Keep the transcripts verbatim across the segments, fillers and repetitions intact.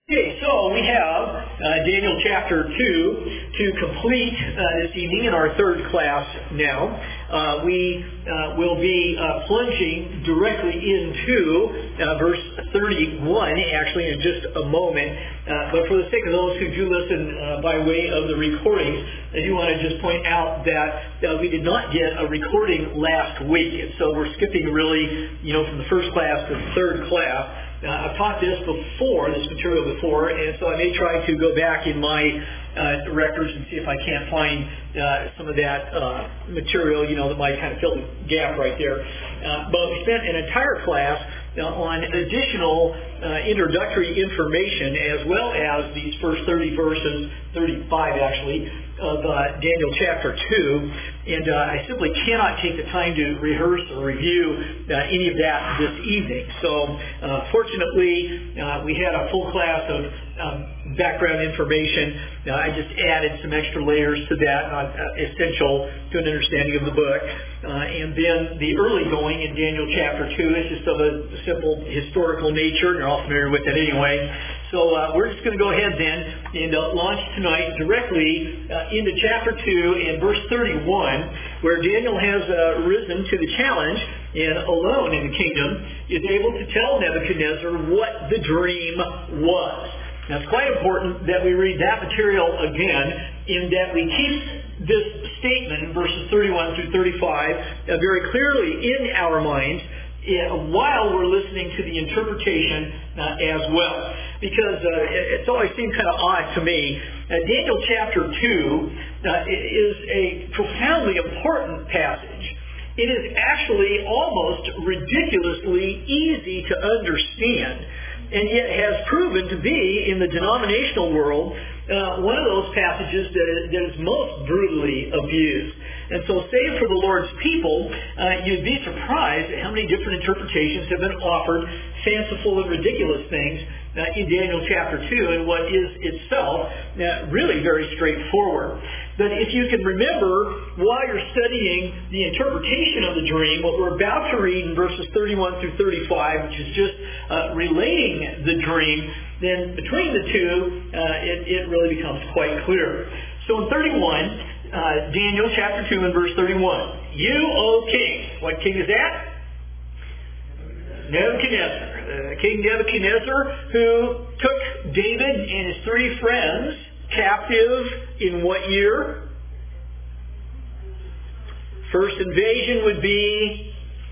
Okay, so we have uh, Daniel chapter two to complete uh, this evening in our third class now. Uh, we uh, will be uh, plunging directly into uh, verse thirty-one, actually, in just a moment. Uh, but for the sake of those who do listen uh, by way of the recordings, I do want to just point out that uh, we did not get a recording last week. And so we're skipping really, you know, from the first class to the third class. Uh, I've taught this before, this material before, and so I may try to go back in my uh, records and see if I can't find uh, some of that uh, material, you know, that might kind of fill the gap right there. Uh, but we spent an entire class uh, on additional uh, introductory information, as well as these first thirty verses, thirty-five actually, of uh, Daniel chapter two, and uh, I simply cannot take the time to rehearse or review uh, any of that this evening. So uh, fortunately, uh, we had a full class of um, background information. Uh, I just added some extra layers to that, uh, essential to an understanding of the book. Uh, and then the early going in Daniel chapter two is just of a simple historical nature, and you're all familiar with it anyway. So uh, we're just going to go ahead then and uh, launch tonight directly uh, into chapter two and verse thirty-one, where Daniel has uh, risen to the challenge and alone in the kingdom is able to tell Nebuchadnezzar what the dream was. Now it's quite important that we read that material again, in that we keep this statement in verses thirty-one through thirty-five uh, very clearly in our minds while we're listening to the interpretation uh, as well. Because uh, it's always seemed kind of odd to me. Uh, Daniel chapter two uh, is a profoundly important passage. It is actually almost ridiculously easy to understand, and yet has proven to be, in the denominational world, uh, one of those passages that is, that is most brutally abused. And so, save for the Lord's people, uh, you'd be surprised at how many different interpretations have been offered, fanciful and ridiculous things, uh, in Daniel chapter two, and what is itself uh, really very straightforward. But if you can remember, while you're studying the interpretation of the dream, what we're about to read in verses thirty-one through thirty-five, which is just uh, relating the dream, then between the two, uh, it, it really becomes quite clear. So in thirty-one, Uh, Daniel chapter two and verse thirty-one. You, O king. What king is that? Nebuchadnezzar. Uh, king Nebuchadnezzar, who took David and his three friends captive in what year? First invasion would be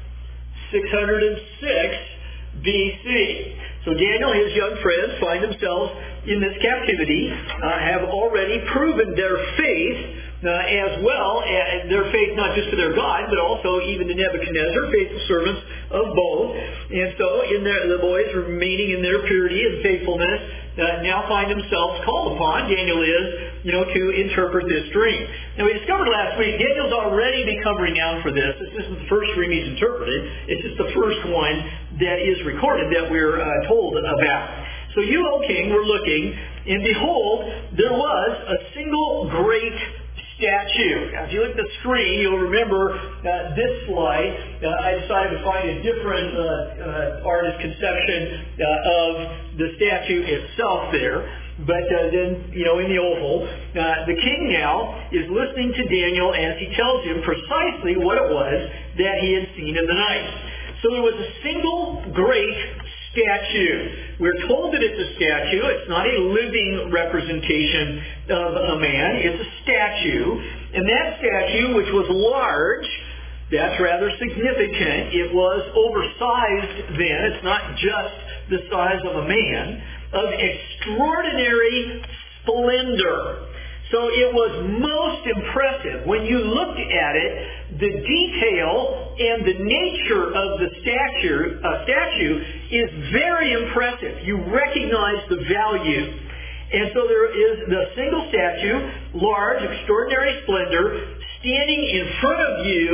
six hundred six B C. So Daniel and his young friends find themselves in this captivity, uh, have already proven their faith, Uh, as well, and their faith not just to their God, but also even to Nebuchadnezzar, faithful servants of both. And so, in their, the boys remaining in their purity and faithfulness, uh, now find themselves called upon, Daniel is, you know, to interpret this dream. Now, we discovered last week, Daniel's already become renowned for this. This isn't the first dream he's interpreted. It's just the first one that is recorded that we're uh, told about. So you, O king, were looking, and behold, there was a single great statue. Now, if you look at the screen, you'll remember uh, this slide. Uh, I decided to find a different uh, uh, artist conception uh, of the statue itself there. But uh, then, you know, in the oval, uh, the king now is listening to Daniel as he tells him precisely what it was that he had seen in the night. So there was a single great statue. We're told that it's a statue. It's not a living representation of a man. It's a statue. And that statue, which was large, that's rather significant. It was oversized then. It's not just the size of a man. Of extraordinary splendor. So it was most impressive. When you looked at it, the detail and the nature of the statue, uh, statue is very impressive. You recognize the value. And so there is the single statue, large, extraordinary splendor, standing in front of you,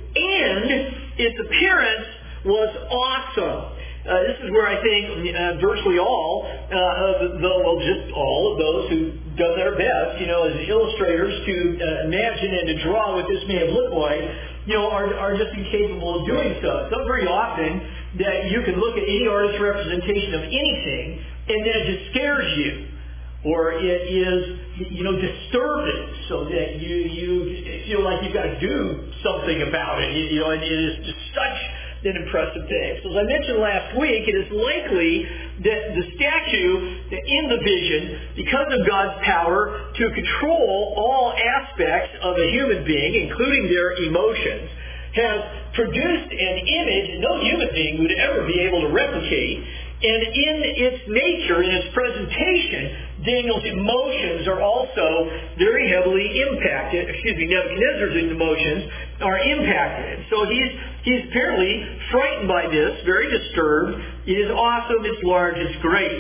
and its appearance was awesome. Uh, this is where I think uh, virtually all uh, of the, well, just all of those who've done their best, you know, as illustrators to uh, imagine and to draw what this may have looked like, you know, are, are just incapable of doing so. It's not very often that you can look at any artist's representation of anything and then it just scares you. Or it is, you know, disturbing, so that you you feel like you've got to do something about it. You, you know, and it is just such an impressive thing. So as I mentioned last week, it is likely that the statue in the vision, because of God's power to control all aspects of a human being, including their emotions, has produced an image no human being would ever be able to replicate. And in its nature, in its presentation, Daniel's emotions are also very heavily impacted. Excuse me, Nebuchadnezzar's emotions are impacted. So he's he's apparently frightened by this, very disturbed. It is awesome, it's large, it's great.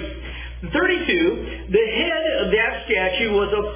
thirty-two, the head of that statue was of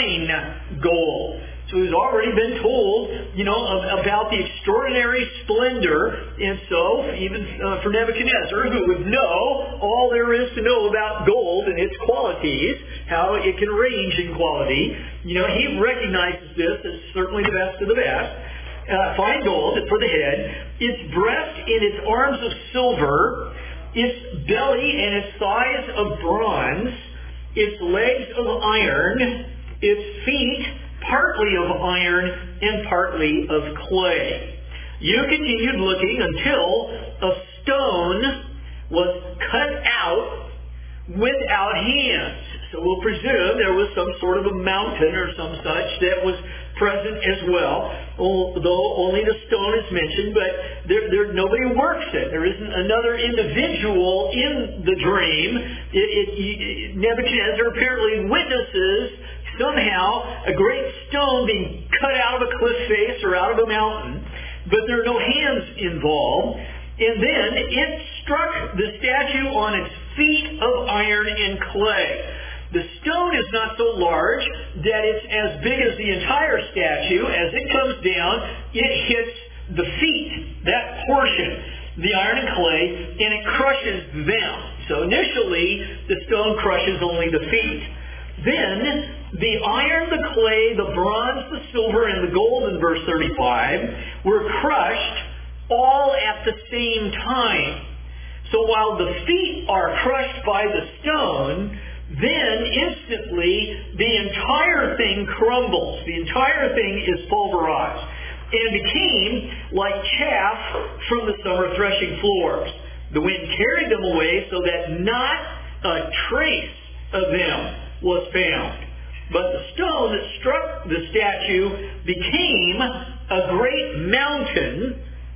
fine gold. So he's already been told, you know, about the extraordinary splendor, and so even uh, for Nebuchadnezzar, who would know all there is to know about gold and its qualities, how it can range in quality, you know, he recognizes this as certainly the best of the best. Uh, fine gold for the head, its breast and its arms of silver, its belly and its thighs of bronze, its legs of iron, its feet partly of iron and partly of clay. You continued looking until a stone was cut out without hands. So we'll presume there was some sort of a mountain or some such that was present as well, although only the stone is mentioned, but there, there, nobody works it. There isn't another individual in the dream. It, it, it, Nebuchadnezzar apparently witnesses somehow a great stone being cut out of a cliff face or out of a mountain, but there are no hands involved. And then it struck the statue on its feet of iron and clay. The stone is not so large that it's as big as the entire statue. As it comes down, it hits the feet, that portion, the iron and clay, and it crushes them. So initially, the stone crushes only the feet. Then, the iron, the clay, the bronze, the silver, and the gold in verse thirty-five were crushed all at the same time. So while the feet are crushed by the stone, then instantly the entire thing crumbles. The entire thing is pulverized and became like chaff from the summer threshing floors. The wind carried them away so that not a trace of them was found. But the stone that struck the statue became a great mountain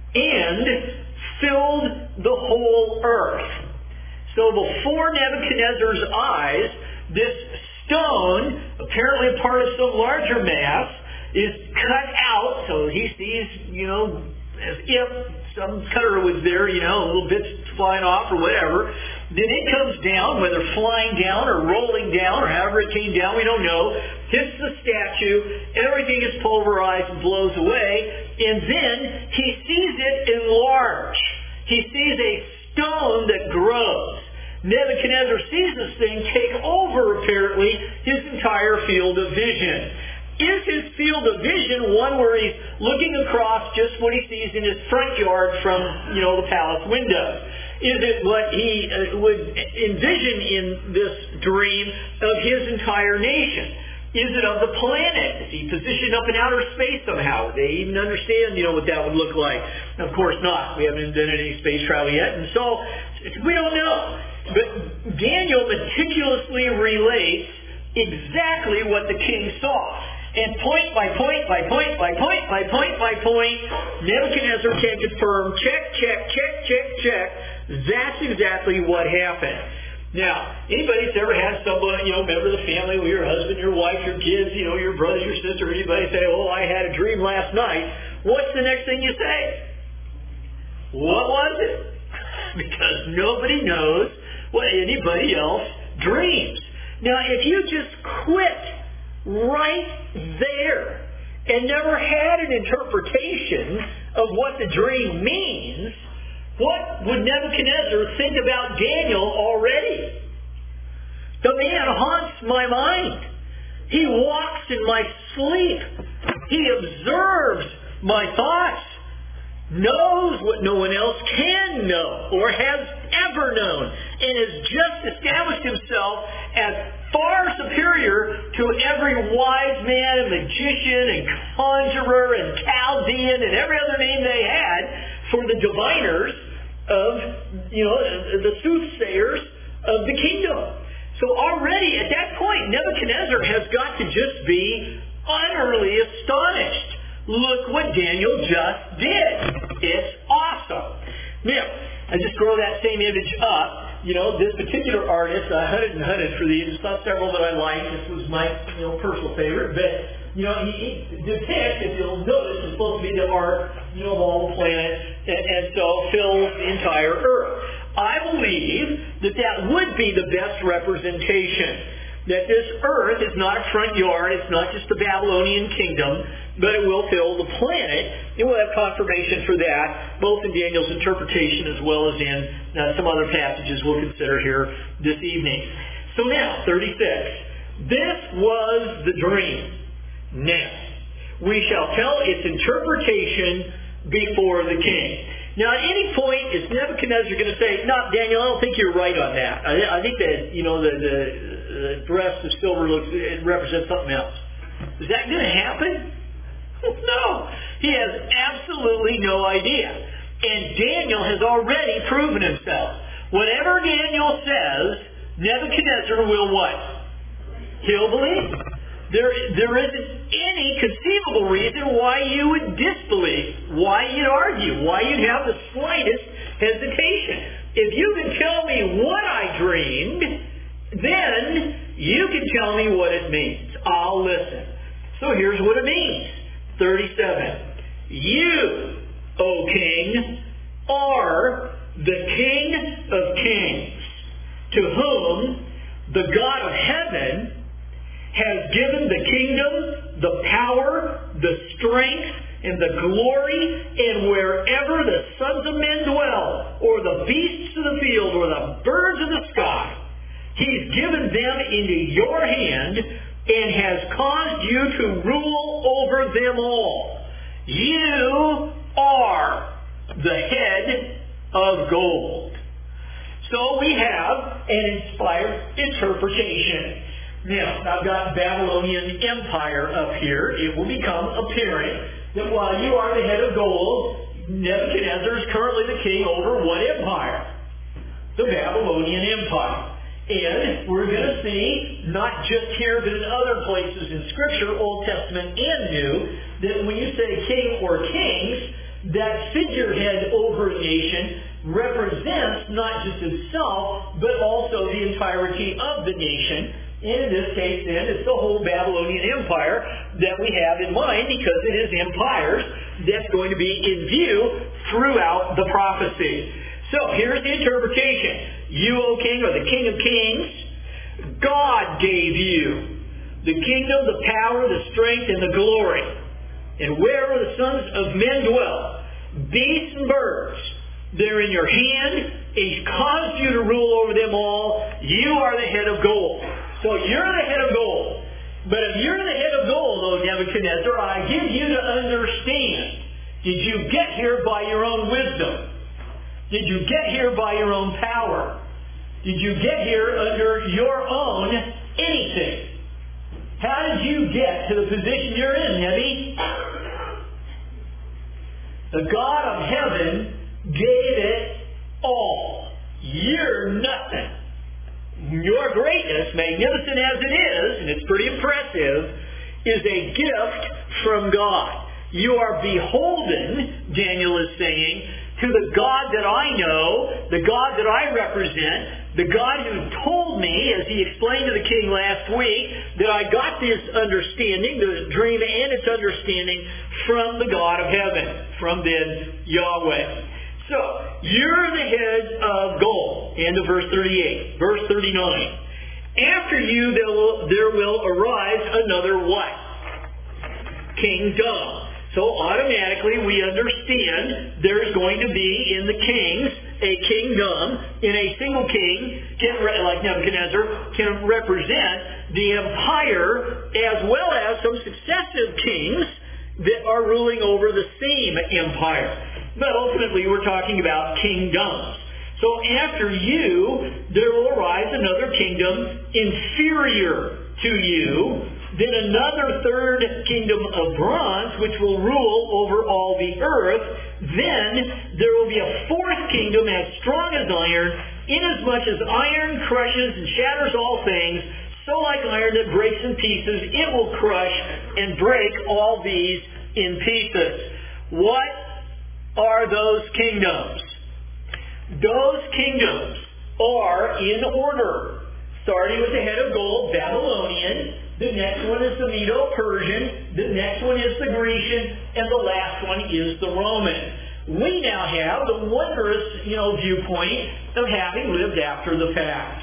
and filled the whole earth. So before Nebuchadnezzar's eyes, this stone, apparently a part of some larger mass, is cut out. So he sees, you know, as if some cutter was there, you know, little bits flying off or whatever. Then it comes down, whether flying down or rolling down or however it came down, we don't know, hits the statue, everything is pulverized and blows away, and then he sees it enlarge. He sees a stone that grows. Nebuchadnezzar sees this thing take over, apparently, his entire field of vision. Is his field of vision one where he's looking across just what he sees in his front yard from, you know, the palace windows? Is it what he uh, would envision in this dream of his entire nation? Is it of the planet? Is he positioned up in outer space somehow? Do they even understand, you know, what that would look like? Of course not. We haven't invented any space travel yet, and so we don't know. But Daniel meticulously relates exactly what the king saw. And point by point, by point, by point, by point, by point, Nebuchadnezzar can confirm, check, check, check, check, check. That's exactly what happened. Now, anybody that's ever had someone, you know, member of the family, your husband, your wife, your kids, you know, your brothers, your sister, anybody say, oh, I had a dream last night, what's the next thing you say? What was it? Because nobody knows what anybody else dreams. Now, if you just quit right there and never had an interpretation of what the dream means, what would Nebuchadnezzar think about Daniel already? The man haunts my mind. He walks in my sleep. He observes my thoughts, knows what no one else can know or has ever known, and has just established himself as far superior to every wise man and magician and conjurer and Chaldean and every other name they had for the diviners of, you know, the soothsayers of the kingdom. So already at that point, Nebuchadnezzar has got to just be utterly astonished. Look what Daniel just did. It's awesome. Now, I just throw that same image up. You know, this particular artist, I hunted and hunted for these. I saw several that I liked. This was my, you know, personal favorite. But, you know, he, he depicts, if you'll notice, it's supposed to be the arc, you know, of all the planets, and, and so fills the entire Earth. I believe that that would be the best representation. That this earth is not a front yard, it's not just the Babylonian kingdom, but it will fill the planet. And we'll have confirmation for that, both in Daniel's interpretation as well as in uh, some other passages we'll consider here this evening. So now, thirty-six. This was the dream. Now, we shall tell its interpretation before the king. Now, at any point, is Nebuchadnezzar going to say, no, Daniel, I don't think you're right on that. I, I think that, you know, the, the, the breast of silver looks, it represents something else. Is that going to happen? No. He has absolutely no idea. And Daniel has already proven himself. Whatever Daniel says, Nebuchadnezzar will what? He'll believe. There, there isn't any conceivable reason why you would disbelieve, why you'd argue, why you'd have the slightest hesitation. If you can tell me what I dreamed, then you can tell me what it means. I'll listen. So here's what it means. thirty-seven. You, O king, are the King of kings, to whom the God of heaven has given the kingdom, the power, the strength, and the glory, and wherever the sons of men dwell, or the beasts of the field, or the birds of the sky, He's given them into your hand, and has caused you to rule over them all. You are the head of gold. So we have an inspired interpretation. Now, I've got Babylonian Empire up here. It will become apparent that while you are the head of gold, Nebuchadnezzar is currently the king over what empire? The Babylonian Empire. And we're going to see, not just here but in other places in Scripture, Old Testament and New, that when you say king or kings, that figurehead over a nation represents not just himself, but also the entirety of the nation. And in this case, then, it's the whole Babylonian Empire that we have in mind, because it is empires that's going to be in view throughout the prophecy. So, here's the interpretation. You, O king, are the King of kings. God gave you the kingdom, the power, the strength, and the glory. And wherever the sons of men dwell, beasts and birds, they're in your hand. He's caused you to rule over them all. You are the head of gold. So you're the head of gold. But if you're the head of gold, O Nebuchadnezzar, I give you to understand. Did you get here by your own wisdom? Did you get here by your own power? Did you get here under your own anything? How did you get to the position you're in, Nebi? The God of heaven gave it all. You're nothing. Your greatness, magnificent as it is, and it's pretty impressive, is a gift from God. You are beholden, Daniel is saying, to the God that I know, the God that I represent, the God who told me, as he explained to the king last week, that I got this understanding, the dream and its understanding, from the God of heaven, from then Yahweh. So, you're the head of gold. End of verse thirty-eight. Verse thirty-nine. After you there will, there will arise another what? Kingdom. So automatically we understand there's going to be in the kings a kingdom, and a single king, can, like Nebuchadnezzar, can represent the empire as well as some successive kings that are ruling over the same empire. But ultimately we're talking about kingdoms. So So after you, there will arise another kingdom inferior to you, then another third kingdom of bronze, which will rule over all the earth. Then there will be a fourth kingdom as strong as iron, inasmuch as iron crushes and shatters all things, so like iron that breaks in pieces, it will crush and break all these in pieces. What are those kingdoms? Those kingdoms are in order. Starting with the head of gold, Babylonian. The next one is the Medo-Persian. The next one is the Grecian. And the last one is the Roman. We now have the wondrous, you know, viewpoint of having lived after the fact.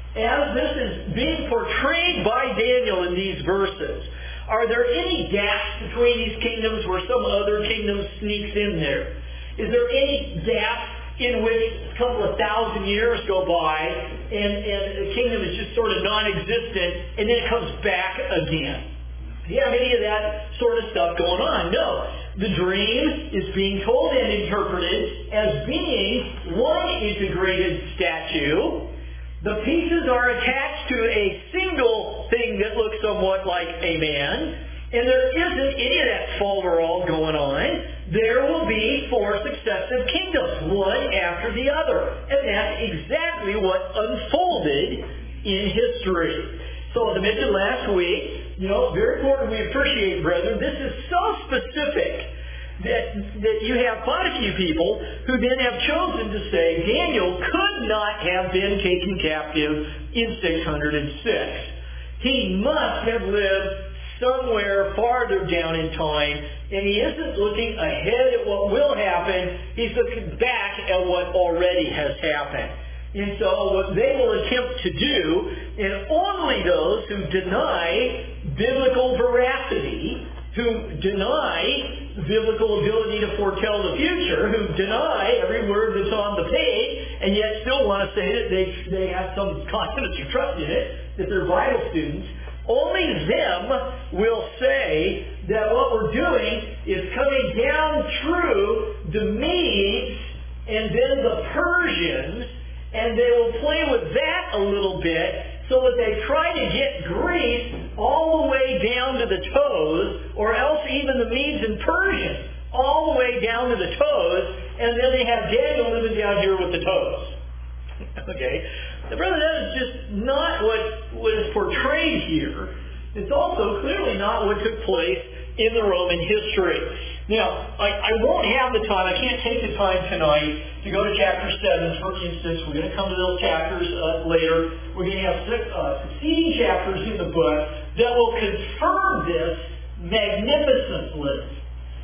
As this is being portrayed by Daniel in these verses, are there any gaps between these kingdoms where some other kingdom sneaks in there? Is there any gap in which a couple of thousand years go by and, and the kingdom is just sort of non-existent and then it comes back again? Do you have any of that sort of stuff going on? No. The dream is being told and interpreted as being one integrated statue. The pieces are attached to a single thing that looks somewhat like a man. And there isn't any of that folderol going on. There will be four successive kingdoms, one after the other. And that's exactly what unfolded in history. So as I mentioned last week, you know, very important we appreciate, brethren, this is so specific that, that you have quite a few people who then have chosen to say Daniel could not have been taken captive in six hundred six. He must have lived somewhere farther down in time, and he isn't looking ahead at what will happen, he's looking back at what already has happened. And so what they will attempt to do, and only those who deny biblical veracity, who deny biblical ability to foretell the future, who deny every word that's on the page, and yet still want to say that they, they have some confidence or trust in it, that they're Bible students, only them will say that what we're doing is coming down through the Medes and then the Persians, and they will play with that a little bit so that they try to get Greece all the way down to the toes, or else even the Medes and Persians all the way down to the toes, and then they have Daniel living down here with the toes. Okay? Now, brother, that is just not what was portrayed here. It's also clearly not what took place in the Roman history. Now, I, I won't have the time, I can't take the time tonight to go to chapter seven, for instance. We're going to come to those chapters uh, later. We're going to have six, uh, succeeding chapters in the book that will confirm this magnificently.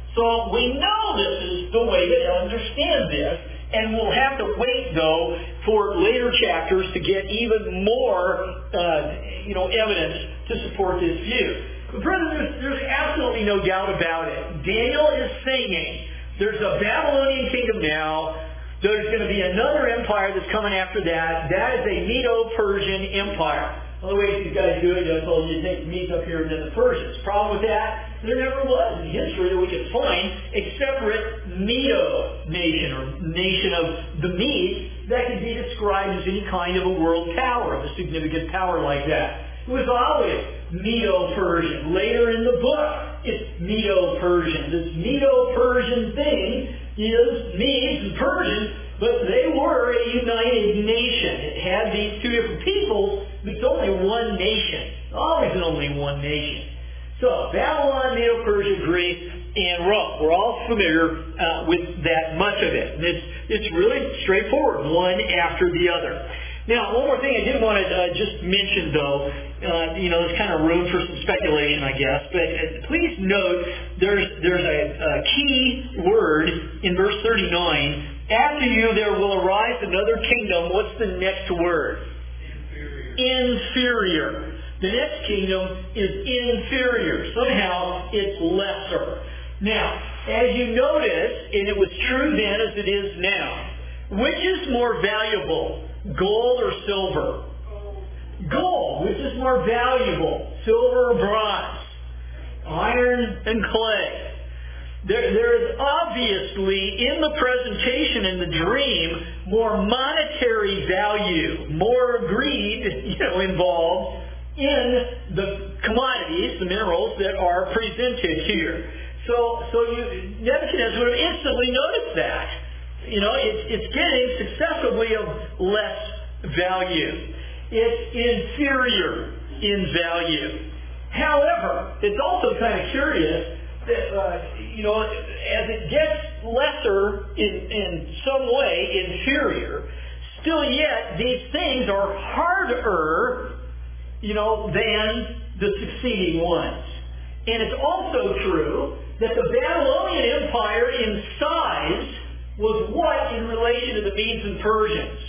So we know this is the way to understand this, and we'll have to wait, though, for later chapters to get even more, uh, you know, evidence to support this view. But brethren, there's, there's absolutely no doubt about it. Daniel is saying there's a Babylonian kingdom now. There's going to be another empire that's coming after that. That is a Medo-Persian empire. One of the ways these guys do it, I told you, take the Medes up here and then the Persians. Problem with that, there never was in history that we could find a separate Medo nation, or nation of the Medes, that could be described as any kind of a world power, of a significant power like that. It was always Medo-Persian. Later in the book, it's Medo-Persian. This Medo-Persian thing is Medes and Persians, but they were a united nation. It had these two different peoples, but it's only one nation. Always only one nation. So, Babylon, Medo-Persia, Greece, and Rome. We're all familiar uh, with that much of it. And it's, it's really straightforward, one after the other. Now, one more thing I did want to uh, just mention, though, uh, you know, there's kind of room for some speculation, I guess, but uh, please note there's there's a, a key word in verse thirty-nine. After you there will arise another kingdom. What's the next word? Inferior. Inferior. The next kingdom is inferior. Somehow it's lesser. Now, as you notice, and it was true then as it is now, which is more valuable? Gold or silver? Gold. Which is more valuable? Silver or bronze? Iron and clay. There, there is obviously, in the presentation in the dream, more monetary value, more greed, you know, involved in the commodities, the minerals that are presented here. So, so you, Nebuchadnezzar would have instantly noticed that. You know, it's, it's getting successively of less value. It's inferior in value. However, it's also kind of curious that, uh, you know, as it gets lesser in, in some way, inferior, still yet these things are harder, you know, than the succeeding ones. And it's also true that the Babylonian Empire in size was what in relation to the Medes and Persians?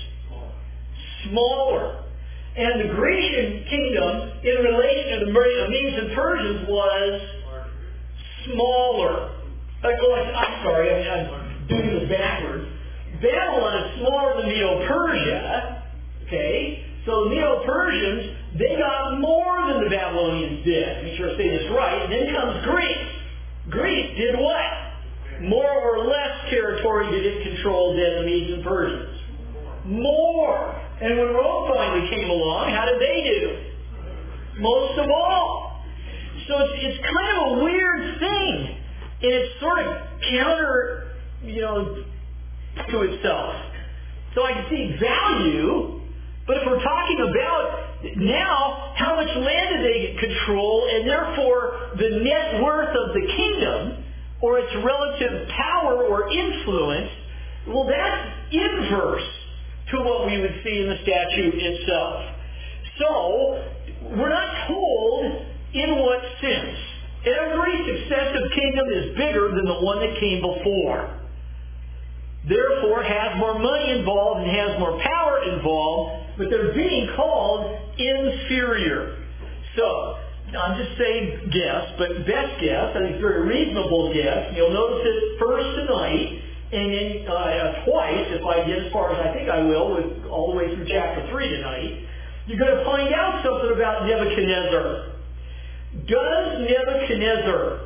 Smaller. And the Grecian kingdom in relation to the Medes and Persians was smaller. I'm sorry, I'm doing this backwards. Babylon is smaller than Medo-Persia. Okay? So the Medo-Persians, they got more than the Babylonians did. Make sure I say this right. And then comes Greece. Greece did what? More or less territory did it control than the Medes and Persians? More. And when Rome finally came along, how did they do? Most of all. So it's, it's kind of a weird thing. And it's sort of counter, you know, to itself. So I can see value, but if we're talking about now how much land did they control, and therefore the net worth of the kingdom, or its relative power or influence, well, that's inverse to what we would see in the statute itself. So, we're not told in what sense. Every successive kingdom is bigger than the one that came before. Therefore, has more money involved and has more power involved, but they're being called inferior. So, I'm just saying guess, but best guess, I think it's a very reasonable guess. You'll notice it first tonight, and then uh, twice, if I get as far as I think I will, with all the way through chapter three tonight. You're going to find out something about Nebuchadnezzar. Does Nebuchadnezzar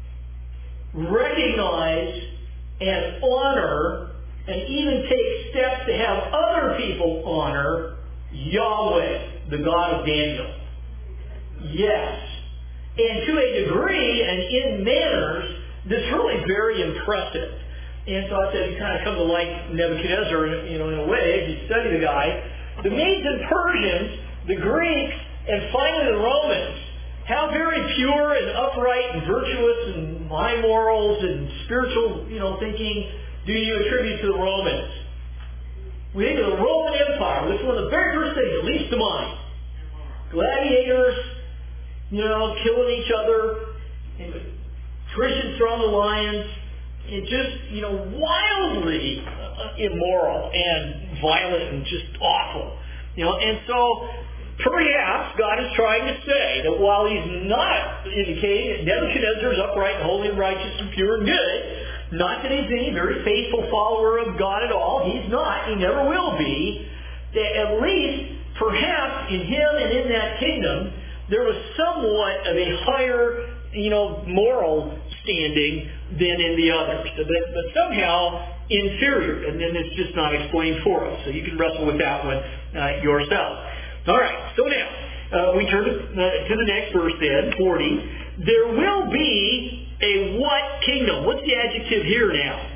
recognize and honor and even take steps to have other people honor Yahweh, the God of Daniel? Yes. And to a degree and in manners, this is really very impressive. And so I said, you kind of come to like Nebuchadnezzar, you know, in a way, if you study the guy. The Medes and Persians, the Greeks, and finally the Romans, how very pure and upright and virtuous and high morals and spiritual, you know, thinking do you attribute to the Romans? We think of the Roman Empire. That's one of the very first things that leads to mind. Gladiators, you know, killing each other, and Christians thrown the lions. It just, you know, wildly immoral and violent and just awful. You know, and so perhaps God is trying to say that while He's not indicating that Nebuchadnezzar is upright and holy and righteous and pure and good, not that he's any very faithful follower of God at all. He's not. He never will be. That at least, perhaps, in him and in that kingdom, there was somewhat of a higher, you know, moral standing than in the others. But, but somehow inferior. And then it's just not explained for us. So you can wrestle with that one uh, yourself. All right. So now, uh, we turn to, uh, to the next verse then, forty. There will be a what kingdom? What's the adjective here now?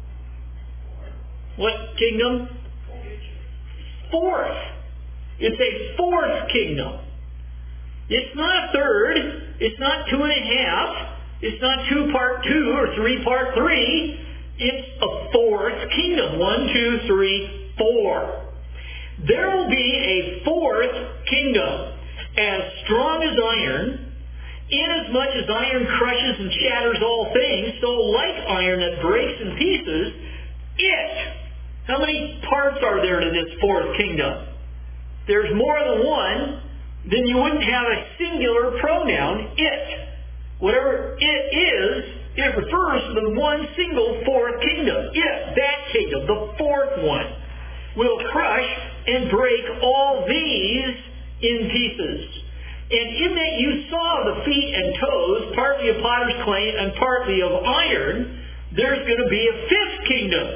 What kingdom? Fourth. It's a fourth kingdom. It's not a third. It's not two and a half. It's not two part two or three part three. It's a fourth kingdom. One, two, three, four. There will be a fourth kingdom, as strong as iron, inasmuch as iron crushes and shatters all things, so like iron that breaks in pieces, it. How many parts are there to this fourth kingdom? There's more than one, then you wouldn't have a singular pronoun, it. Whatever it is, it refers to the one single fourth kingdom. It, that kingdom, the fourth one, will crush and break all these in pieces. And in that you saw the feet and toes, partly of potter's clay and partly of iron, there's going to be a fifth kingdom.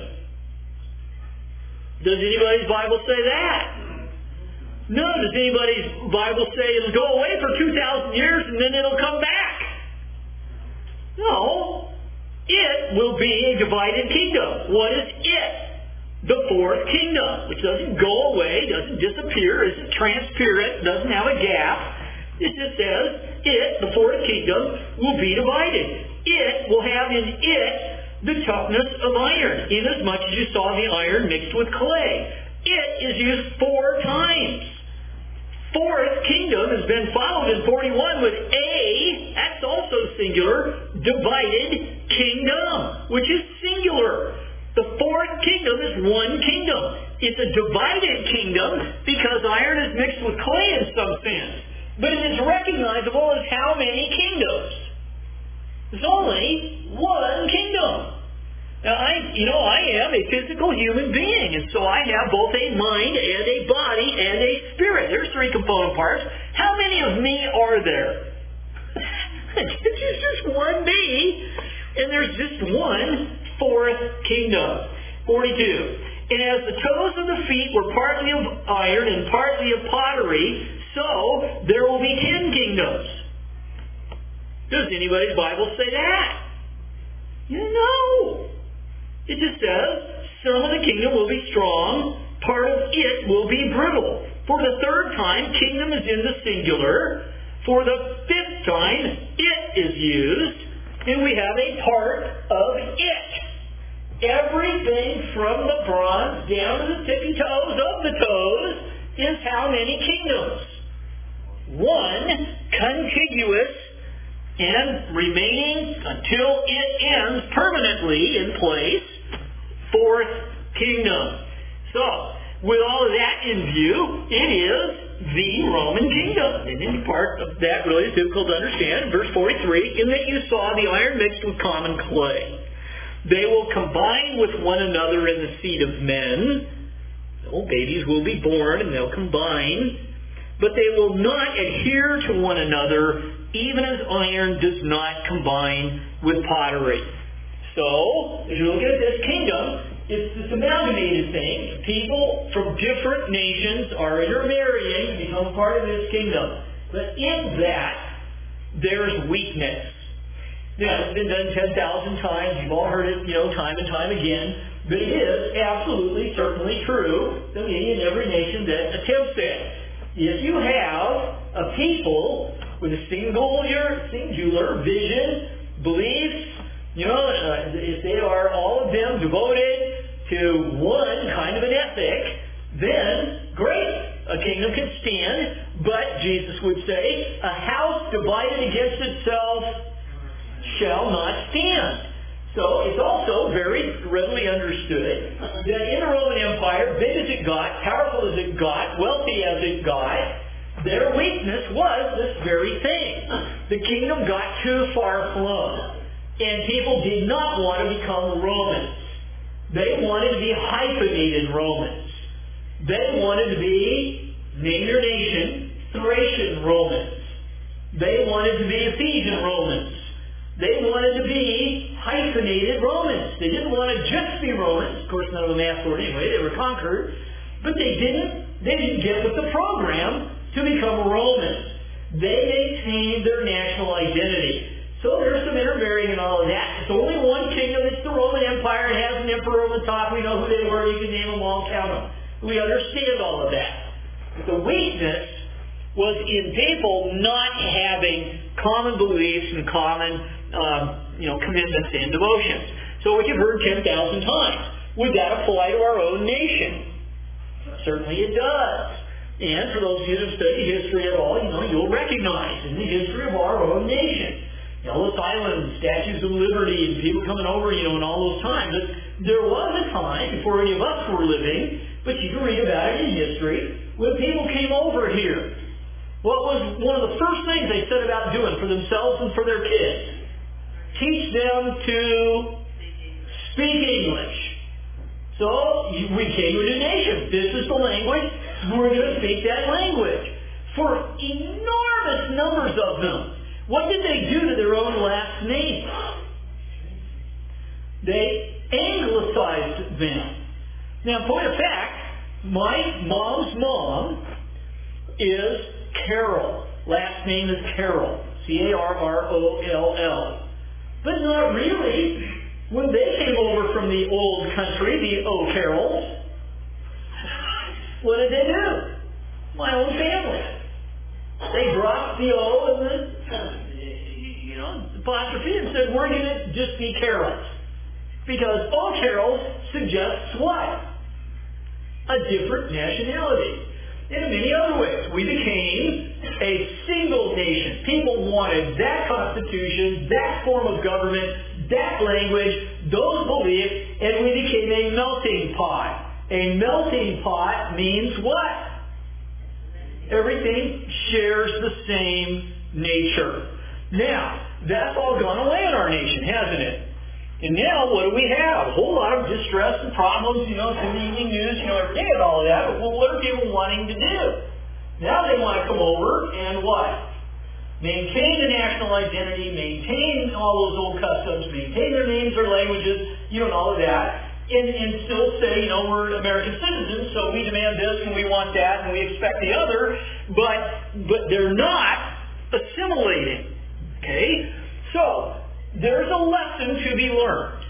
Does anybody's Bible say that? No. Does anybody's Bible say it'll go away for two thousand years and then it'll come back? No. It will be a divided kingdom. What is it? The fourth kingdom, which doesn't go away, doesn't disappear, isn't transparent, doesn't have a gap. It just says it, the fourth kingdom, will be divided. It will have in it the toughness of iron, inasmuch as you saw the iron mixed with clay. It is used four times. Fourth kingdom has been followed in forty-one with a, that's also singular, divided kingdom, which is singular. The fourth kingdom is one kingdom. It's a divided kingdom because iron is mixed with clay in some sense. But it is recognizable as how many kingdoms? There's only one kingdom. Now, I, you know, I am a physical human being, and so I have both a mind and a body and a spirit. There's three component parts. How many of me are there? There's just one me, and there's just one fourth kingdom. forty-two. And as the toes of the feet were partly of iron and partly of pottery, so there will be ten kingdoms. Does anybody's Bible say that? No. It just says, some of the kingdom will be strong, part of it will be brittle. For the third time, kingdom is in the singular. For the fifth time, it is used, and we have a part of it. Everything from the bronze down to the tippy toes of the toes is how many kingdoms? One, contiguous, and remaining until it ends permanently in place, fourth kingdom. So, with all of that in view, it is the Roman kingdom. And any part of that really is difficult to understand. Verse forty-three, in that you saw the iron mixed with common clay. They will combine with one another in the seed of men. No, babies will be born and they'll combine. But they will not adhere to one another, even as iron does not combine with pottery. So, as you look at this kingdom, it's this amalgamated thing. People from different nations are intermarrying to become part of this kingdom. But in that, there's weakness. Now, it's been done ten thousand times. You've all heard it, you know, time and time again. But it is absolutely, certainly true to any and every nation that attempts it. If you have a people with a singular, singular vision, beliefs, you know, uh, if they are all of them devoted to one kind of an ethic, then great, a kingdom can stand. But Jesus would say, a house divided against itself shall not stand. So it's also very readily understood that in the Roman Empire, big as it got, powerful as it got, wealthy as it got, their weakness was this very thing. The kingdom got too far flung. And people did not want to become Romans. They wanted to be hyphenated Romans. They wanted to be, name your nation, Thracian Romans. They wanted to be Ephesian Romans. They wanted to be hyphenated Romans. They didn't want to just be Romans. Of course, none of them asked for it anyway. They were conquered. But they didn't, they didn't get with the program to become Romans. They maintained their national identity. So there's some intermarrying and all of that. It's only one kingdom. It's the Roman Empire. It has an emperor on the top. We know who they were. You can name them all, count them. We understand all of that. But the weakness was in people not having common beliefs and common um, you know, commitments and devotions. So what you've heard ten thousand times. Would that apply to our own nation? Certainly it does. And for those of you that study history at all, you know, you'll recognize in the history of our own nation, Ellis Island, Statues of Liberty, and people coming over, you know, in all those times. But there was a time, before any of us were living, but you can read about it in history, when people came over here. What was one of the first things they set about doing for themselves and for their kids? Teach them to speak English. So, we came to a nation. This is the language. We're going to speak that language. For enormous enormous numbers of them. What did they do to their own last names? They anglicized them. Now, point of fact, my mom's mom is Carroll. Last name is Carroll. C A R R O L L. But not really. When they came over from the old country, the O'Carrolls, what did they do? My own family. They dropped the O and the, you know, apostrophe and said, we're going to just be Carrolls. Because O'Carrolls suggests what? A different nationality. And in many other ways, we became a single nation. People wanted that constitution, that form of government, that language, those beliefs, and we became a melting pot. A melting pot means what? Everything shares the same nature. Now, that's all gone away in our nation, hasn't it? And now, what do we have? A whole lot of distress and problems, you know, in the evening news, you know, every day and all of that. But what are people wanting to do? Now they want to come over and what? Maintain the national identity, maintain all those old customs, maintain their names, their languages, you know, and all of that. And, and still say, you know, we're American citizens, so we demand this and we want that and we expect the other. But, but they're not assimilating. Okay? So, there's a lesson to be learned.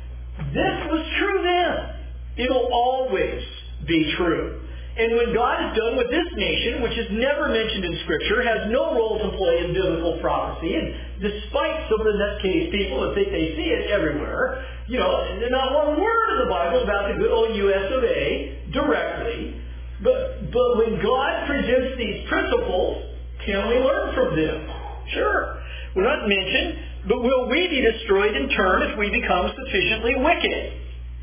This was true then. It'll always be true. And when God is done with this nation, which is never mentioned in Scripture, has no role to play in biblical prophecy, and despite some of the nutcase people that think they see it everywhere, you know, there's not one word in the Bible about the good old U S of A directly. But, but when God presents these principles, can we learn from them? Sure. We're not mentioned. But will we be destroyed in turn if we become sufficiently wicked?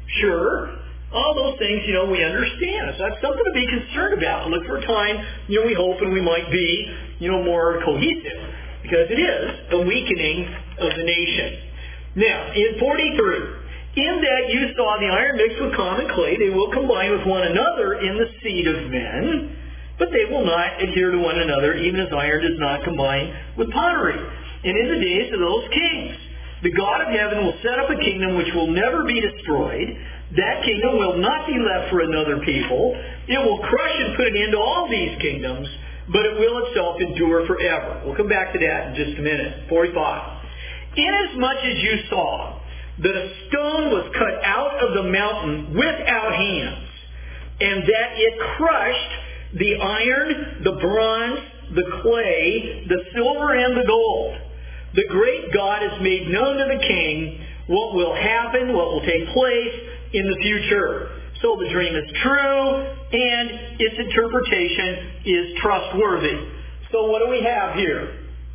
Sure. All those things, you know, we understand. So that's something to be concerned about. Look for a time, you know, we hope and we might be, you know, more cohesive. Because it is a weakening of the nation. Now, in forty-three, in that you saw the iron mixed with common clay, they will combine with one another in the seed of men, but they will not adhere to one another, even as iron does not combine with pottery. And in the days of those kings, the God of heaven will set up a kingdom which will never be destroyed. That kingdom will not be left for another people. It will crush and put an end to all these kingdoms, but it will itself endure forever. We'll come back to that in just a minute. forty-five. Inasmuch as you saw that a stone was cut out of the mountain without hands, and that it crushed the iron, the bronze, the clay, the silver, and the gold, the great God has made known to the king what will happen, what will take place in the future. So the dream is true, and its interpretation is trustworthy. So what do we have here?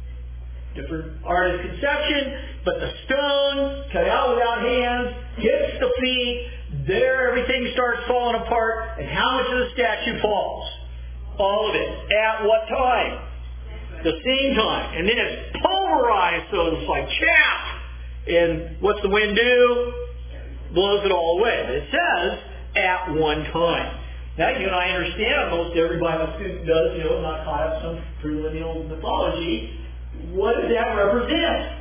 Different art of conception, but the stone, cut out without hands, hits the feet, there everything starts falling apart, and how much of the statue falls? All of it. At what time? The same time. And then it's pulverized, so it's like chaff. And what's the wind do? Blows it all away. But it says, at one time. Now, you and I understand, most every Bible student does, you know, not caught up some premillennial mythology. What does that represent?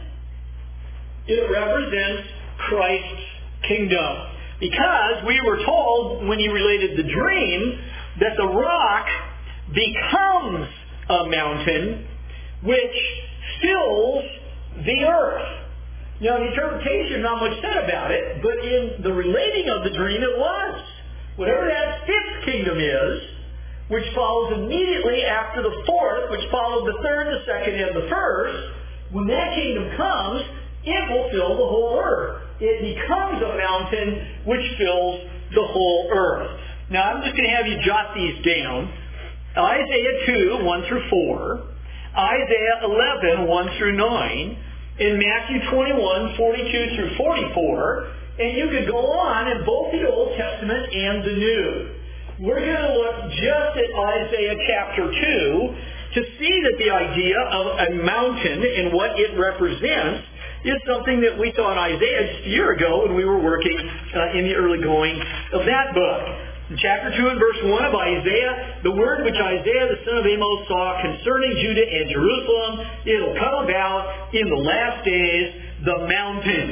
It represents Christ's kingdom. Because we were told, when he related the dream, that the rock becomes a mountain which fills the earth. Now, the interpretation, not much said about it, but in the relating of the dream, it was. Whatever that fifth kingdom is, which follows immediately after the fourth, which followed the third, the second, and the first, when that kingdom comes, it will fill the whole earth. It becomes a mountain which fills the whole earth. Now, I'm just going to have you jot these down. Isaiah two, one through four, Isaiah eleven, one through nine, and Matthew twenty-one, forty-two through forty-four, and you could go on in both the Old Testament and the New. We're going to look just at Isaiah chapter two to see that the idea of a mountain and what it represents is something that we saw in Isaiah just a year ago when we were working uh, in the early going of that book. In chapter two and verse one of Isaiah, the word which Isaiah the son of Amos saw concerning Judah and Jerusalem, it'll come about in the last days, the mountain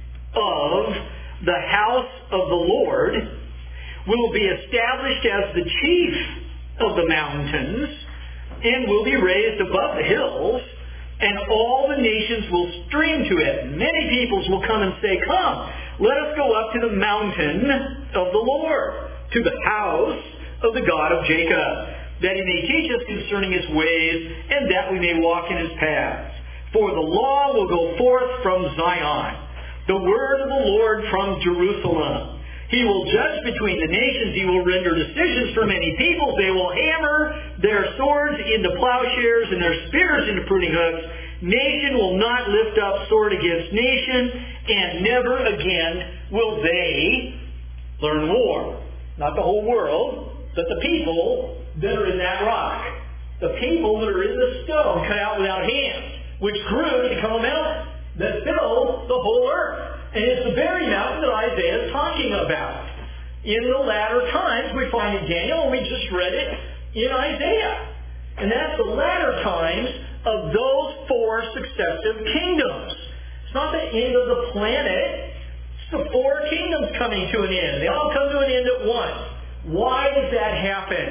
of the house of the Lord will be established as the chief of the mountains, and will be raised above the hills, and all the nations will stream to it. Many peoples will come and say, come, let us go up to the mountain of the Lord, to the house of the God of Jacob, that he may teach us concerning his ways, and that we may walk in his paths. For the law will go forth from Zion, the word of the Lord from Jerusalem. He will judge between the nations. He will render decisions for many peoples. They will hammer their swords into plowshares and their spears into pruning hooks. Nation will not lift up sword against nation, and never again will they learn war. Not the whole world, but the people that are in that rock. The people that are in the stone cut out without hands, which grew to become a mountain that filled the whole earth. And it's the very mountain that Isaiah is talking about. In the latter times, we find in Daniel, and we just read it in Isaiah. And that's the latter times of those four successive kingdoms. It's not the end of the planet. It's the four kingdoms coming to an end. They all come to an end at once. Why does that happen?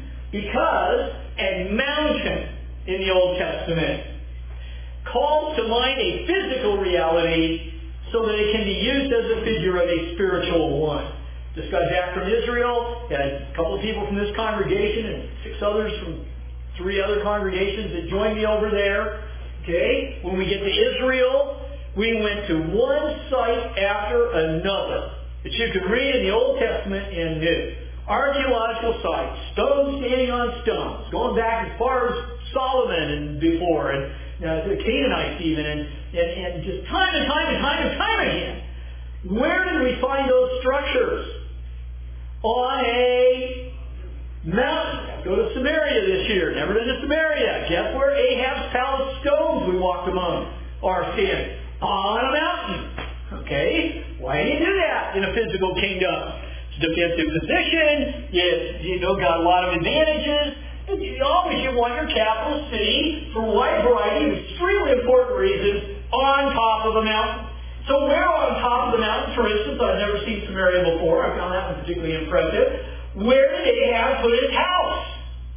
Because a mountain in the Old Testament calls to mind a physical reality so that it can be used as a figure of a spiritual one. This guy's back from Israel. Had a couple of people from this congregation and six others from three other congregations that joined me over there. Okay? When we get to Israel, we went to one site after another that you could read in the Old Testament and New. Archaeological sites, stones standing on stones, going back as far as Solomon and before, and uh, the Canaanites even, and, and, and just time and time and time and time again. Where did we find those structures? On a mountain. Go to Samaria this year. Never been to Samaria. Guess where Ahab's palace stones we walked among are standing? On a mountain. Okay? Why do you do that in a physical kingdom? It's a defensive position. It's, you know, got a lot of advantages. And you always you want your capital city, for a wide variety of extremely important reasons, on top of a mountain. So where on top of the mountain, for instance, I've never seen Samaria before. I found that one particularly impressive. Where did Ahab put his house?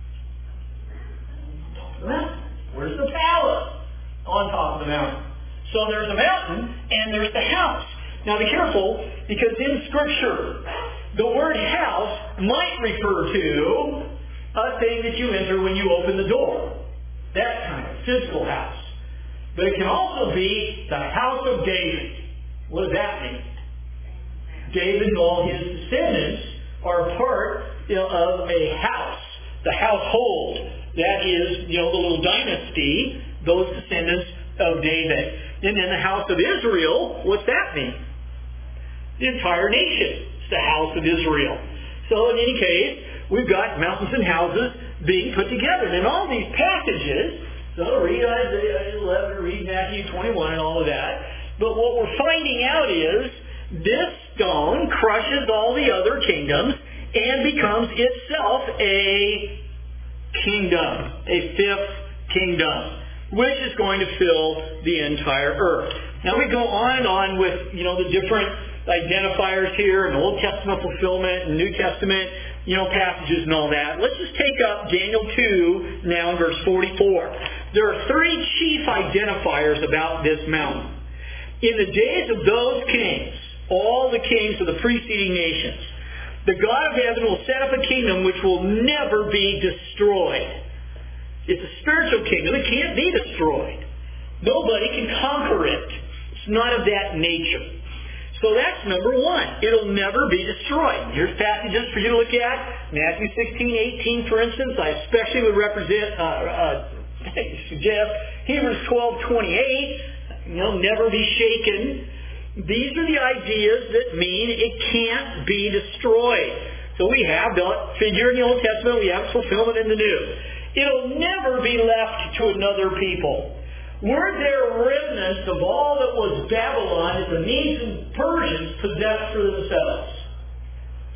On top of the mountain. Where's the palace? On top of the mountain. So there's a mountain and there's the house. Now be careful, because in Scripture, the word house might refer to a thing that you enter when you open the door. That kind of physical house. But it can also be the house of David. What does that mean? David and all his descendants are part of a house, the household. That is, you know, the little dynasty, those descendants of David. And then the house of Israel, what's that mean? The entire nation. It's the house of Israel. So in any case, we've got mountains and houses being put together. And in all these passages, so read Isaiah eleven, read Matthew twenty-one and all of that. But what we're finding out is this stone crushes all the other kingdoms and becomes itself a kingdom, a fifth kingdom, which is going to fill the entire earth. Now we go on and on with, you know, the different identifiers here and Old Testament fulfillment and New Testament, you know, passages and all that. Let's just take up Daniel two now in verse forty-four. There are three chief identifiers about this mountain. In the days of those kings, all the kings of the preceding nations, the God of heaven will set up a kingdom which will never be destroyed. It's a spiritual kingdom. It can't be destroyed. Nobody can conquer it. It's not of that nature. So that's number one. It'll never be destroyed. Here's passages for you to look at. Matthew sixteen, eighteen, for instance. I especially would represent, uh, uh, suggest Hebrews twelve, twenty-eight. You know, never be shaken. These are the ideas that mean it can't be destroyed. So we have the figure in the Old Testament. We have fulfillment in the New. It'll never be left to another people. Were there remnants of all that was Babylon that the Medes and Persians possessed for themselves?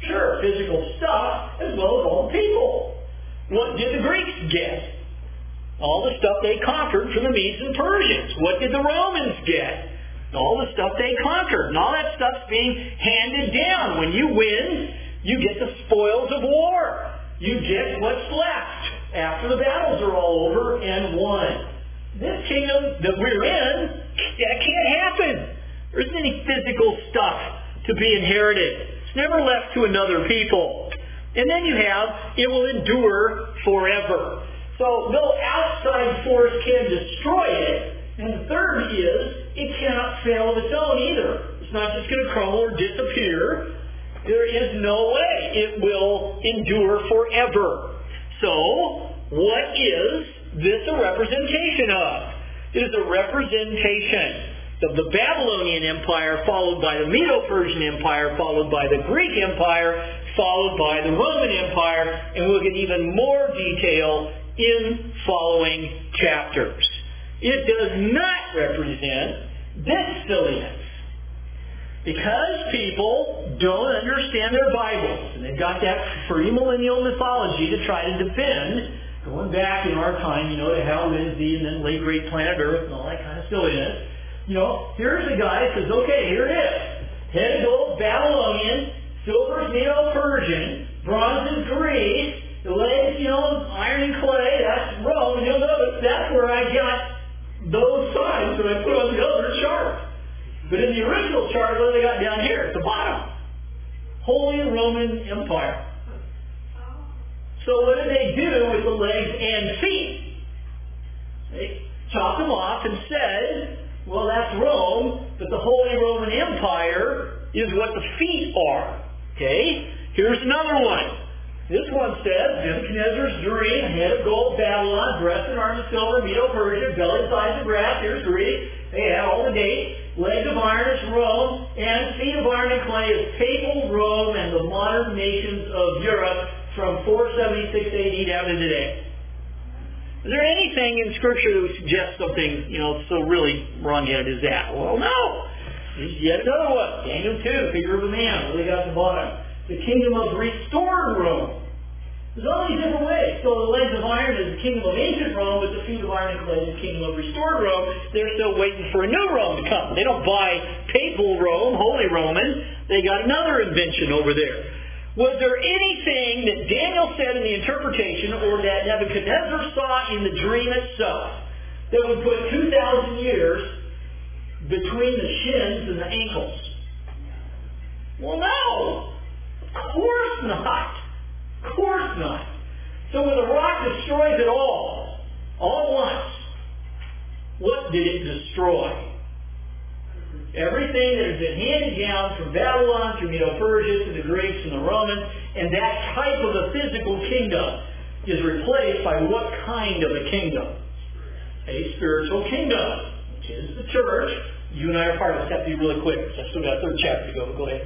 Sure, physical stuff as well as all the people. What did the Greeks get? All the stuff they conquered from the Medes and Persians. What did the Romans get? All the stuff they conquered. And all that stuff's being handed down. When you win, you get the spoils of war. You get what's left after the battles are all over and won. This kingdom that we're in, that can't happen. There isn't any physical stuff to be inherited. It's never left to another people. And then you have, it will endure forever. So no outside force can destroy it. And the third is, it cannot fail of its own either. It's not just going to crumble or disappear. There is no way it will endure forever. So, what is this a representation of? It is a representation of the Babylonian Empire, followed by the Medo-Persian Empire, followed by the Greek Empire, followed by the Roman Empire, and we'll get even more detail in following chapters. It does not represent this silliness. Because people don't understand their Bibles, and they've got that premillennial mythology to try to defend, going back in our time, you know, to Hal Lindsey and then late great planet Earth and all that kind of silliness. You know, here's a guy that says, okay, here it is. Head of gold, Babylonian, silver is Medo-Persian, bronze is Greece, the legs, you know, iron and clay, that's Rome, and you'll notice that's where I got those signs that I put on the other chart. But in the original chart, what do they got down here at the bottom? Holy Roman Empire. So what did they do with the legs and feet? They chopped them off and said, well, that's Rome, but the Holy Roman Empire is what the feet are. Okay? Here's another one. This one says, Nebuchadnezzar's dream, head of gold, Babylon, breast and arms of silver, Medo-Persia, belly, sides of brass, here's Greece. They have all the dates. Legs of iron is Rome, and feet of iron and clay is papal Rome and the modern nations of Europe from four seventy-six A D down to today. Is there anything in Scripture that would suggest something, you know, so really wrong-headed as that? Well, no. There's yet another one. Daniel two, figure of a man. What do they got at the bottom? The kingdom of restored Rome. There's all these different ways. So the legs of iron is the kingdom of ancient Rome, but the feet of iron and clay is the kingdom of restored Rome. They're still waiting for a new Rome to come. They don't buy papal Rome, Holy Roman. They got another invention over there. Was there anything that Daniel said in the interpretation or that Nebuchadnezzar saw in the dream itself that would put two thousand years between the shins and the ankles? Well, no. Of course not. Of course not. So when the rock destroys it all, all at once, what did it destroy? Everything that has been handed down from Babylon through Medo-Persia to the Greeks and the Romans, and that type of a physical kingdom is replaced by what kind of a kingdom? A spiritual kingdom, which is the church. You and I are part of it. Let's have to be really quick, because I've still got a third chapter to go, but go ahead.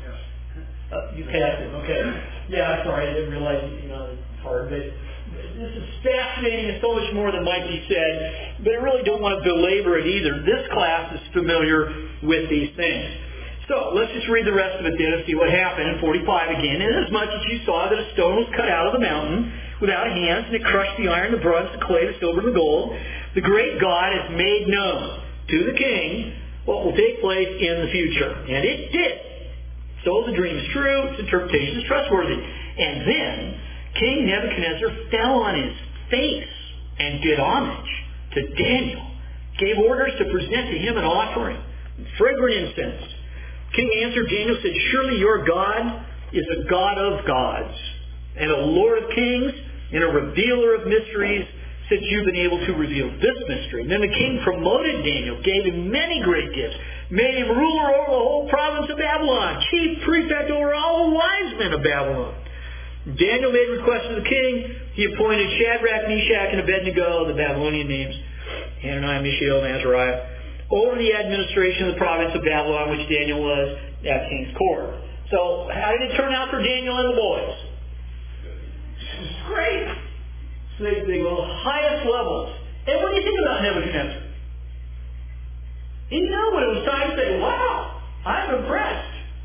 Uh, you passed it, okay. Yeah, sorry, I didn't realize, you know, it's hard, but this is fascinating and so much more than might be said, but I really don't want to belabor it either. This class is familiar with these things. So, let's just read the rest of it then and see what happened in forty-five again. Inasmuch as you saw that a stone was cut out of the mountain without hands, and it crushed the iron, the bronze, the clay, the silver, and the gold, the great God has made known to the king what will take place in the future. And it did. So the dream is true, its interpretation is trustworthy. And then King Nebuchadnezzar fell on his face and did homage to Daniel, gave orders to present to him an offering, fragrant incense. King answered Daniel, said, surely your God is a God of gods, and a Lord of kings, and a revealer of mysteries, since you've been able to reveal this mystery. And then the king promoted Daniel, gave him many great gifts, made him ruler over the whole province of Babylon, chief prefect over all the wise men of Babylon. Daniel made request to the king. He appointed Shadrach, Meshach, and Abednego, the Babylonian names, Hananiah, Mishael, and Azariah, over the administration of the province of Babylon, which Daniel was at king's court. So how did it turn out for Daniel and the boys? This is great. So they, they go to the highest levels. And what do you think about Nebuchadnezzar? He knew when it was time to say, wow, I'm impressed.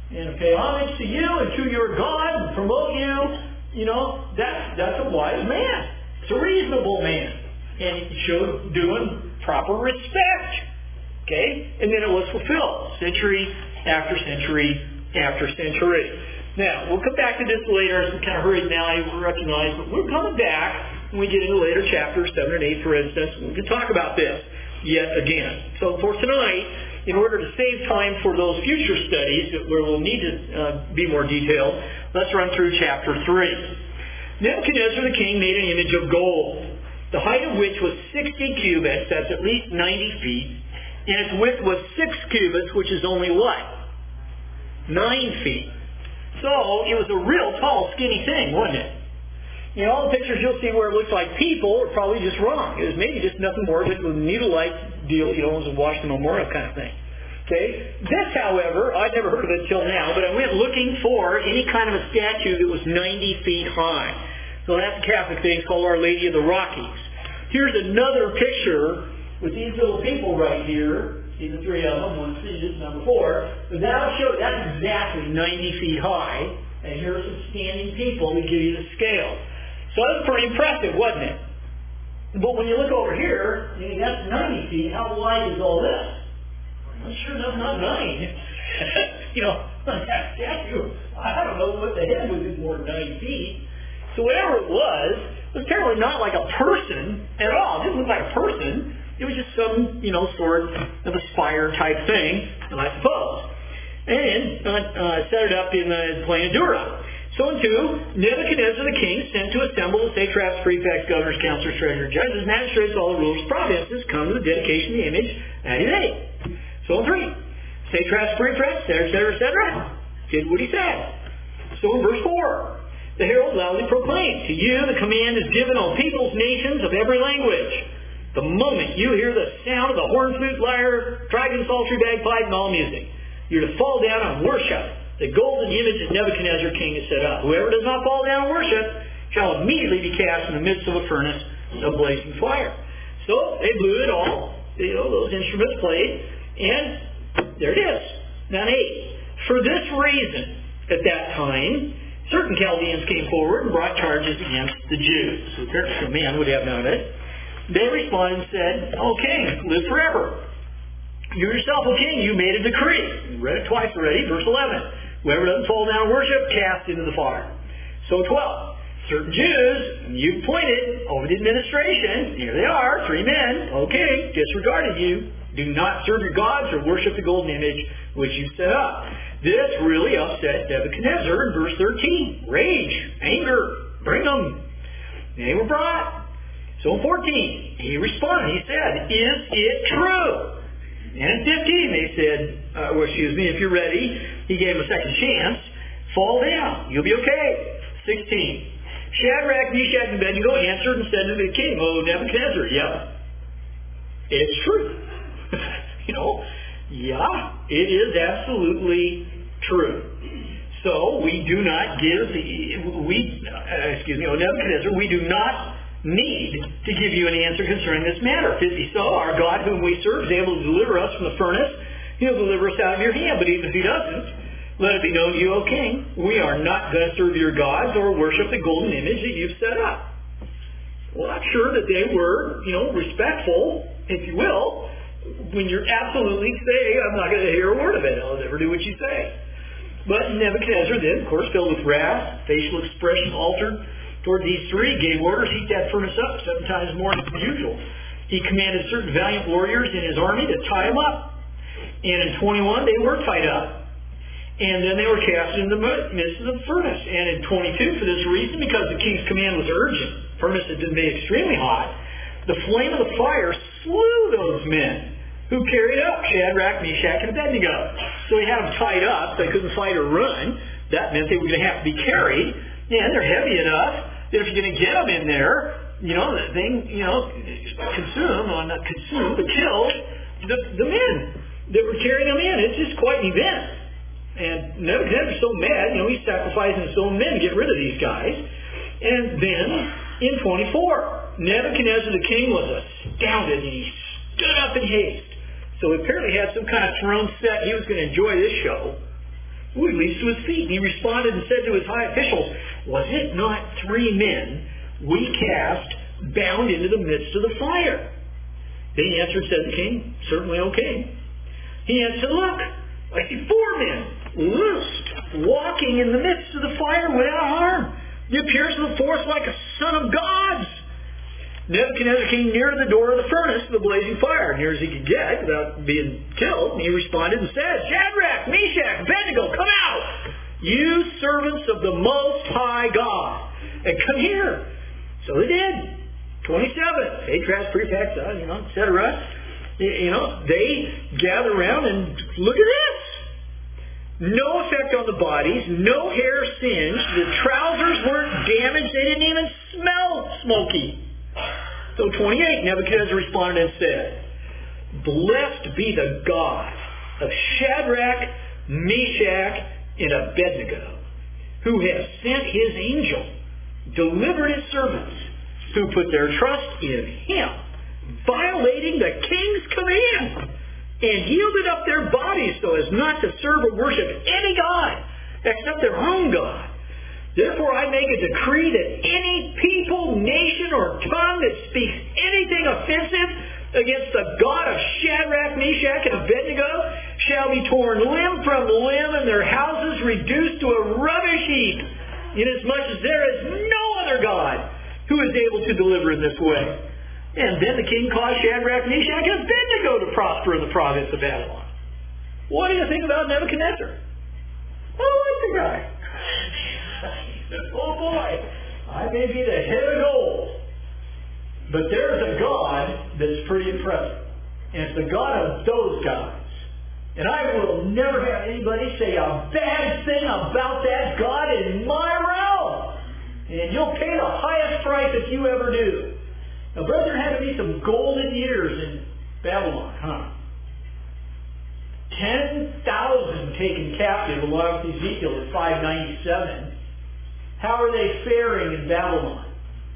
and pay homage to you and to your God and promote you, you know, that's, that's a wise man. It's a reasonable man. And he showed doing proper respect. Okay? And then it was fulfilled. Century after century after century. Now, we'll come back to this later. I'm kind of hurried now, I recognize, but we're coming back when we get into later chapters, seven and eight, for instance. We can talk about this yet again. So for tonight, in order to save time for those future studies where we'll need to uh, be more detailed, let's run through chapter three. Nebuchadnezzar the king made an image of gold, the height of which was sixty cubits, that's at least ninety feet, and its width was six cubits, which is only what? Nine feet. So it was a real tall, skinny thing, wasn't it? You know, all the pictures you'll see where it looks like people are probably just wrong. It was maybe just nothing more than a needle-like deal, you know, it was a Washington Memorial kind of thing. Okay? This, however, I'd never heard of it till now, but I went looking for any kind of a statue that was ninety feet high. So that's a Catholic thing. It's called Our Lady of the Rockies. Here's another picture with these little people right here. See the three of them, one C, this number four. But that'll show, that's exactly ninety feet high. And here are some standing people to give you the scale. So that was pretty impressive, wasn't it? But when you look over here, you know, that's ninety feet. How wide is all this? Well, sure enough, not nine. You know, that statue, I don't know what the head was more than nine feet. So whatever it was, it was apparently not like a person at all. It didn't look like a person. It was just some, you know, sort of a spire type thing, I suppose. And uh, uh, set it up in the plain of Dura. So in two, Nebuchadnezzar the king sent to assemble the satraps, prefects, governors, counselors, treasurers, judges, magistrates, all the rulers of provinces, come to the dedication of the image at his aid. So in three, satraps, prefects, et cetera, et cetera, et cetera, did what he said. So in verse four, the herald loudly proclaimed, to you the command is given on peoples, nations of every language. The moment you hear the sound of the horn, flute, lyre, trigon, psaltery, bagpipe, and all music, you're to fall down and worship the golden image that Nebuchadnezzar king has set up. Whoever does not fall down and worship shall immediately be cast in the midst of a furnace of blazing fire. So they blew it all. You know, those instruments played, and there it is. Now eight. For this reason, at that time, certain Chaldeans came forward and brought charges against the Jews. So apparently a man would have none of it. They responded and said, O king, live forever. You yourself, O king, you made a decree. We read it twice already, verse eleven. Whoever doesn't fall down and worship, cast into the fire. So twelve. Certain Jews, you appointed over the administration, here they are, three men, okay, disregarded you. Do not serve your gods or worship the golden image which you set up. This really upset Nebuchadnezzar in verse thirteen. Rage, anger, bring them. They were brought. So in fourteen, he responded. He said, is it true? And in fifteen, they said, uh, well, excuse me, if you're ready, he gave him a second chance. Fall down. You'll be okay. sixteen. Shadrach, Meshach, and Abednego answered and said to the king, O Nebuchadnezzar, yep, it's true. You know, yeah, it is absolutely true. So we do not give, the, we, uh, excuse me, O Nebuchadnezzar, we do not need to give you an answer concerning this matter. fifty. So our God whom we serve is able to deliver us from the furnace. He'll deliver us out of your hand. But even if he doesn't, let it be known to you, O king, we are not going to serve your gods or worship the golden image that you've set up. Well, I'm sure that they were, you know, respectful, if you will, when you're absolutely saying, I'm not going to hear a word of it. I'll never do what you say. But Nebuchadnezzar then, of course, filled with wrath, facial expression altered toward these three, gave orders, heat that furnace up seven times more than usual. He commanded certain valiant warriors in his army to tie them up. And in twenty-one, they were tied up. And then they were cast in the midst of the furnace. And in twenty-two, for this reason, because the king's command was urgent, the furnace had been made extremely hot, the flame of the fire slew those men who carried up Shadrach, Meshach, and Abednego. So he had them tied up. They couldn't fight or run. That meant they were going to have to be carried. And they're heavy enough that if you're going to get them in there, you know, the thing, you know, consume, or not consume, but kill the, the men that were carrying them in. It's just quite an event. And Nebuchadnezzar's so mad, you know, he's sacrificing his own men to get rid of these guys. And then, in twenty-four, Nebuchadnezzar the king was astounded, and he stood up in haste. So he apparently had some kind of throne set. He was going to enjoy this show. Ooh, he leaps to his feet. And he responded and said to his high officials, was it not three men we cast bound into the midst of the fire? They answered, said the king, certainly okay. He answered, look, I see four men loosed, walking in the midst of the fire without harm. The appearance of the fourth like a son of God's. Nebuchadnezzar came near the door of the furnace of the blazing fire, near as he could get without being killed. And he responded and said, Shadrach, Meshach, Abednego, come out, you servants of the Most High God, and come here. So they did. twenty-seven, Satraps, prefects, uh, you know, et cetera. You know, they gather around and look at this. No effect on the bodies, no hair singed, the trousers weren't damaged, they didn't even smell smoky. So twenty-eight, Nebuchadnezzar responded and said, blessed be the God of Shadrach, Meshach, and Abednego, who has sent his angel, delivered his servants, who put their trust in him, violating the king's command, and yielded up their bodies so as not to serve or worship any god except their own God. Therefore I make a decree that any people, nation, or tongue that speaks anything offensive against the God of Shadrach, Meshach, and Abednego shall be torn limb from limb and their houses reduced to a rubbish heap, inasmuch as there is no other God who is able to deliver in this way. And then the king caused Shadrach, Meshach, and Abednego to prosper in the province of Babylon. What do you think about Nebuchadnezzar? I like the guy. Oh boy, I may be the head of gold. But there's a God that's pretty impressive. And it's the God of those guys. And I will never have anybody say a bad thing about that God in my realm. And you'll pay the highest price if you ever do. Now, brother, there had to be some golden years in Babylon, huh? ten thousand taken captive along with Ezekiel in five ninety-seven. How are they faring in Babylon?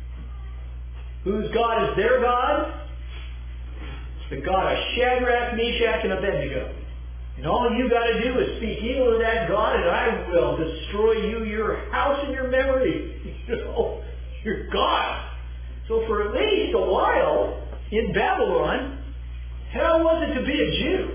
Whose God is their God? It's the God of Shadrach, Meshach, and Abednego. And all you got to do is speak evil of that God, and I will destroy you, your house, and your memory. You know, your God. So for at least a while in Babylon, how was it to be a Jew?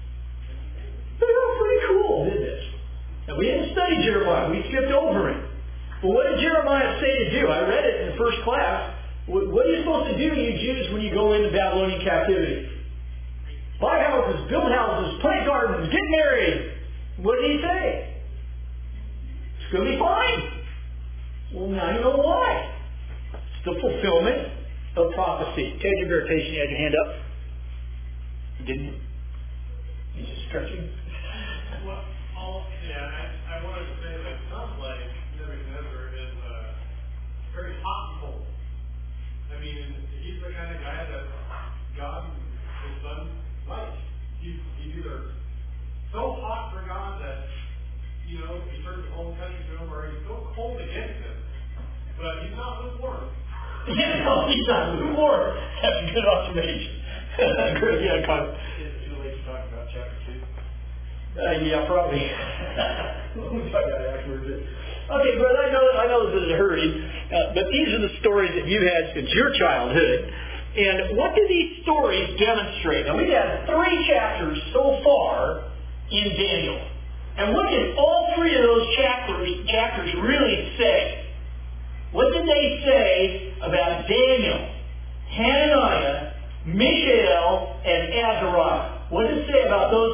They were pretty cool, didn't it? Now, we didn't study Jeremiah. We skipped over it. But what did Jeremiah say to do? I read it in the first class. What are you supposed to do, you Jews, when you go into Babylonian captivity? Buy houses, build houses, plant gardens, get married. What did he say? It's going to be fine. Well, now you know why. It's the fulfillment of prophecy. Ted, you're very patient. You had your hand up. You didn't? He's just stretching. Well, I'll, yeah, I, I wanted to say that it sounds like Nebuchadnezzar is uh, very hot and cold. I mean, he's the kind of guy that God and his son like. He's, he's either so hot for God that, you know, he turns the whole country to him, or he's so cold against him, but he's not lukewarm. Yeah, no, he's not lukewarm. That's a good observation. Good, yeah, Kyle. Is it too late to talk about chapter two? Uh, yeah, probably. We'll talk about it afterwards. Okay, brother, I know, I know this is a hurry, uh, but these are the stories that you've had since your childhood. And what do these stories demonstrate? Now, we've had three chapters so far in Daniel. And what did all three of those chapters, chapters really say? What did they say about Daniel, Hananiah, Mishael, and Azariah? What did it say about those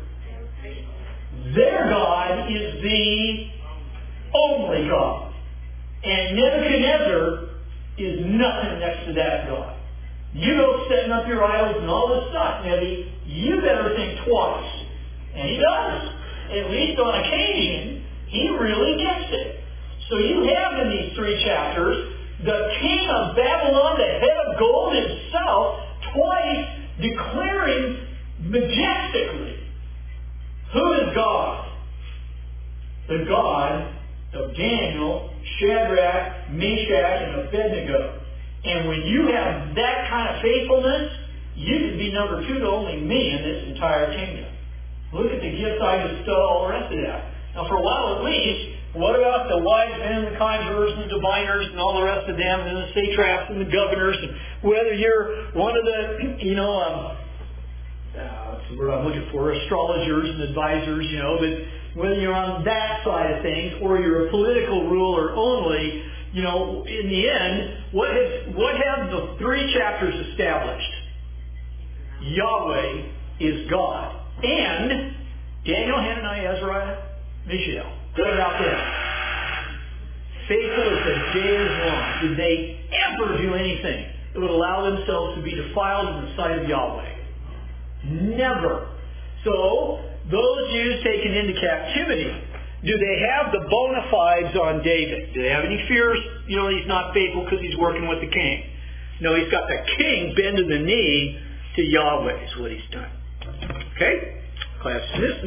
three? Their God is the only God. And Nebuchadnezzar is nothing next to that God. You go setting up your idols and all this stuff, Nebby, you better think twice. And he does. At least on occasion, he really gets it. So you have in these three chapters the king of Babylon, the head of gold himself, twice declaring majestically, who is God? The God of Daniel, Shadrach, Meshach, and Abednego. And when you have that kind of faithfulness, you can be number two to only me in this entire kingdom. Look at the gifts I bestow, all the rest of that. Now, for a while at least, what about the wise men, the conjurers, and the diviners, and all the rest of them, and the satraps, and the governors, and whether you're one of the, you know, um, uh, what's the word I'm looking for, astrologers and advisors, you know, but whether you're on that side of things, or you're a political ruler only, you know, in the end, what has, what have the three chapters established? Yahweh is God. And Daniel, Hananiah, Azariah, Mishael. What about them? Faithful as the day is long. Did they ever do anything that would allow themselves to be defiled in the sight of Yahweh? Never. So, those Jews taken into captivity, do they have the bona fides on David? Do they have any fears? You know, he's not faithful because he's working with the king. No, he's got the king bending the knee to Yahweh is what he's done. Okay? Class dismissed.